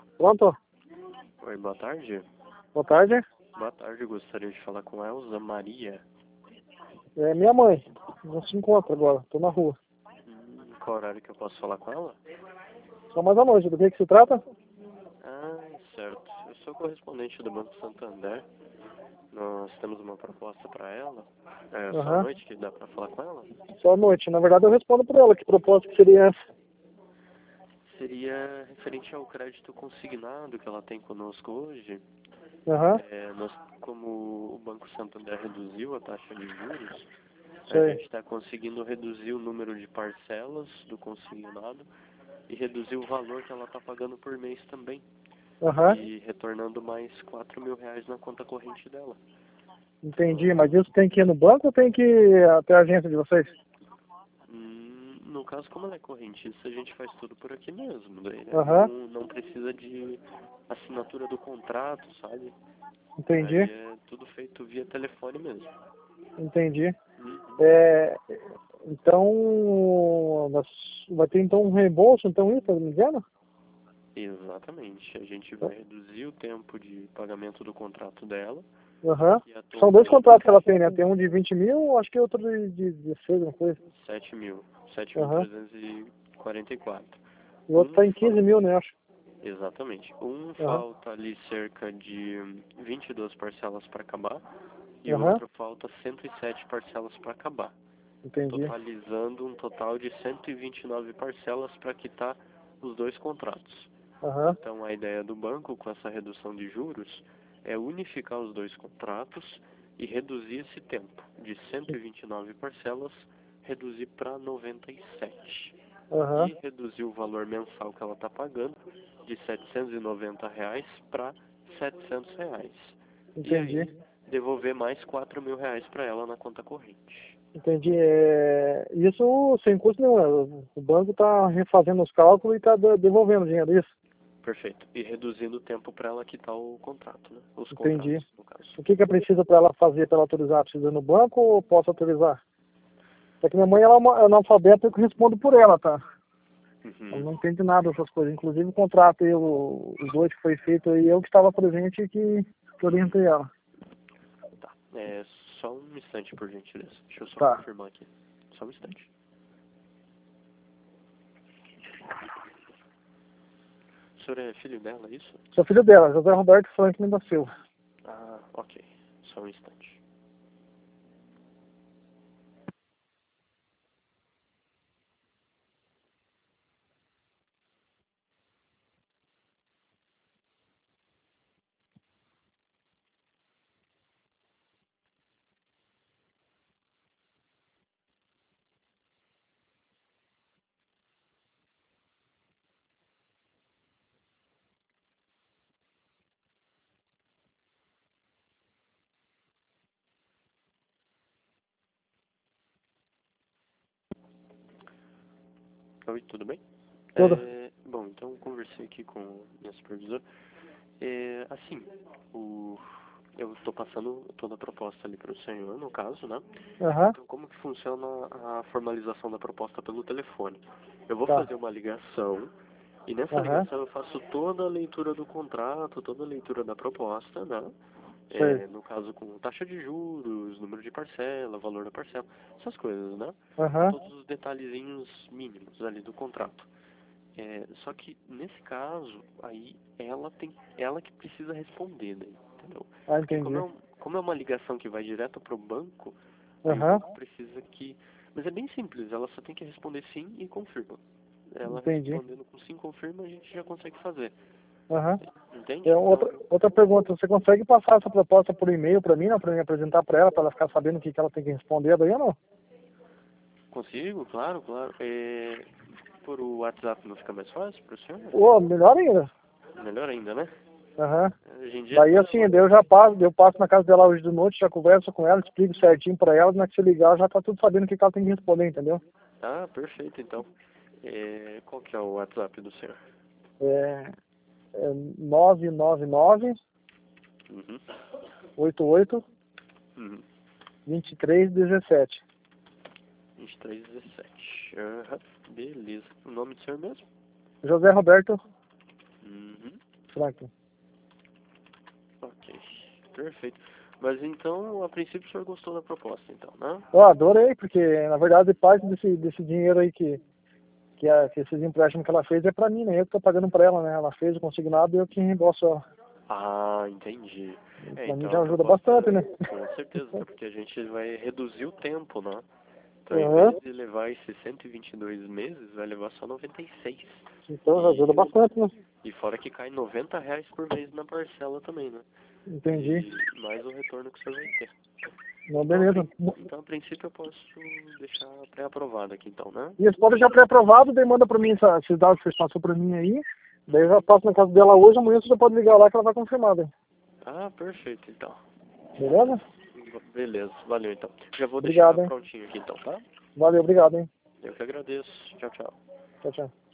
Pronto? Oi, boa tarde. Boa tarde. Boa tarde, gostaria de falar com Elza Maria. É minha mãe. Não se encontra agora, tô na rua. Qual horário que eu posso falar com ela? Só mais à noite, do que se trata? Ah, certo. Eu sou correspondente do Banco Santander. Nós temos uma proposta para ela. É só à Aham. noite que dá para falar com ela? Só à noite. Na verdade eu respondo por ela, que proposta que seria essa? Seria referente ao crédito consignado que ela tem conosco hoje. Aham. Como o Banco Santander reduziu a taxa de juros, a Sei. gente está conseguindo reduzir o número de parcelas do consignado e reduzir o valor que ela está pagando por mês também. Aham. E retornando mais R$ 4.000 na conta corrente dela. Entendi, mas isso tem que ir no banco ou tem que ir até a agência de vocês? No caso, como ela é correntista, a gente faz tudo por aqui mesmo. Daí, né? Aham. Não precisa de assinatura do contrato, sabe? Entendi. Aí é tudo feito via telefone mesmo. Entendi. Uhum. É, então, vai ter então um reembolso, então isso, tá me dizendo? Exatamente. A gente vai reduzir o tempo de pagamento do contrato dela. Aham. E a São dois total contratos que ela tem, né? Tem um de 20 mil, acho que outro de 16, uma coisa. 7.000. Aham. 7.344. E o outro tá em 15 mil, né, acho. Exatamente. Aham. Falta ali cerca de 22 parcelas para acabar e o Aham. outro falta 107 parcelas para acabar, Entendi. totalizando um total de 129 parcelas para quitar os dois contratos. Aham. Então a ideia do banco com essa redução de juros é unificar os dois contratos e reduzir esse tempo de 129 parcelas, reduzir para 97 Aham. e reduzir o valor mensal que ela está pagando de R$ 790 para R$ 700. E Entendi. aí devolver mais R$ 4.000 para ela na conta corrente. Entendi. Isso sem custo nenhum, né? O banco tá refazendo os cálculos e tá devolvendo dinheiro, isso? Perfeito. E reduzindo o tempo para ela quitar o contrato, né? Os Entendi. contratos, no caso. O que é preciso para ela fazer, para ela autorizar? Precisa ir no banco ou posso autorizar? É que minha mãe ela é uma analfabeta e eu respondo por ela, tá? Ela Uhum. não entende nada dessas coisas. Inclusive o contrato, os dois que foi feito aí, eu que estava presente e que orientei ela. Tá. Só um instante, por gentileza. Deixa eu só Tá. confirmar aqui. Só um instante. O senhor é filho dela, é isso? Sou filho dela, José Roberto Franklin da Silva. Ah, ok. Só um instante. Oi, tudo bem? Tudo. Bom, então conversei aqui com minha supervisora. Assim, eu estou passando toda a proposta ali para o senhor, no caso, né? Aham. Então, como que funciona a formalização da proposta pelo telefone? Eu vou Tá. fazer uma ligação e nessa Aham. ligação eu faço toda a leitura do contrato, toda a leitura da proposta, né? Sei. No caso com taxa de juros, número de parcela, valor da parcela, essas coisas, né? Aham. Todos os detalhezinhos mínimos ali do contrato. Só que nesse caso, aí ela que precisa responder, né? Entendeu? Ah, Porque entendi. como é uma ligação que vai direto para o banco, aí o Aham. banco precisa que... Mas é bem simples, ela só tem que responder sim e confirma. Ela Entendi. respondendo com sim confirma, a gente já consegue fazer. Aham. Entende? Então, Outra pergunta, você consegue passar essa proposta por e-mail para mim, não? Para me apresentar para ela ficar sabendo o que ela tem que responder daí ou não? consigo, claro, claro. Por o WhatsApp não fica mais fácil para o senhor? Ô, melhor ainda. Melhor ainda, né? Aham. Hoje em dia Daí tudo é assim, daí eu passo na casa dela hoje de noite, já converso com ela, explico certinho pra ela, na que se ligar, já tá tudo sabendo o que ela tem que responder, entendeu? Ah, perfeito, então. Qual que é o WhatsApp do senhor? É, 999 Uhum. 88 Uhum. 2317. 2317. Aham. Beleza. O nome do senhor mesmo? José Roberto Uhum. Franklin. Ok, perfeito. Mas então, a princípio, o senhor gostou da proposta, então, né? Eu adorei, porque na verdade parte desse dinheiro aí que esses empréstimos que ela fez é pra mim, né? Eu que tô pagando pra ela, né? Ela fez o consignado e eu que reembolso ela. Ah, entendi. Pra mim Então já a ajuda proposta, bastante, né? com certeza, até porque a gente vai reduzir o tempo, né? Então, em Uhum. vez de levar esses 122 meses, vai levar só 96. Então já ajuda bastante, né? E fora que cai R$ 90 por mês na parcela também, né? Entendi. E mais o retorno que o senhor vai ter. Não, Então, beleza. então, a princípio, eu posso deixar pré-aprovado aqui, então, né? E eles podem já pré-aprovado, daí manda pra mim esses dados que vocês passou pra mim aí. Daí eu já passo na casa dela hoje, amanhã você já pode ligar lá que ela vai confirmar, daí. Ah, perfeito, então. Beleza? Beleza, valeu, então. Já vou deixar Obrigado, hein? prontinho aqui, então, tá? Valeu, obrigado, hein? Eu que agradeço. Tchau, tchau. Tchau, tchau.